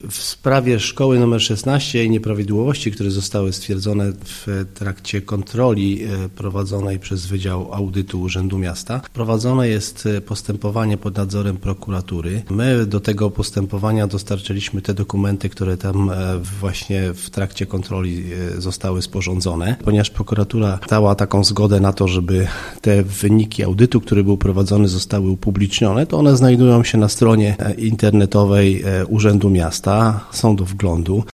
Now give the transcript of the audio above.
W sprawie szkoły nr 16 i nieprawidłowości, które zostały stwierdzone w trakcie kontroli prowadzonej przez Wydział Audytu Urzędu Miasta, prowadzone jest postępowanie pod nadzorem prokuratury. My do tego postępowania dostarczyliśmy te dokumenty, które tam właśnie w trakcie kontroli zostały sporządzone. Ponieważ prokuratura dała taką zgodę na to, żeby te wyniki audytu, który był prowadzony, zostały upublicznione, to one znajdują się na stronie internetowej Urzędu Miasta, są do wglądu.